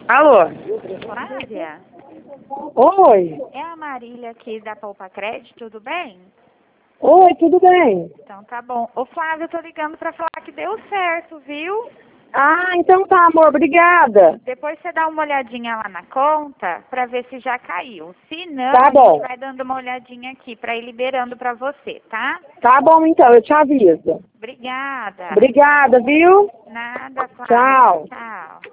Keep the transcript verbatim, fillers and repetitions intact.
Alô? Flávia? Oi. É a Marília aqui da Poupa Crédito, tudo bem? Oi, tudo bem? Então tá bom. Ô Flávia, eu tô ligando pra falar que deu certo, viu? Ah, então tá, amor, obrigada. Depois você dá uma olhadinha lá na conta pra ver se já caiu. Se não, Tá a bom. gente vai dando uma olhadinha aqui pra ir liberando pra você, tá? Tá bom, então, eu te aviso. Obrigada. Obrigada, viu? Nada, Flávia. Tchau. Tchau.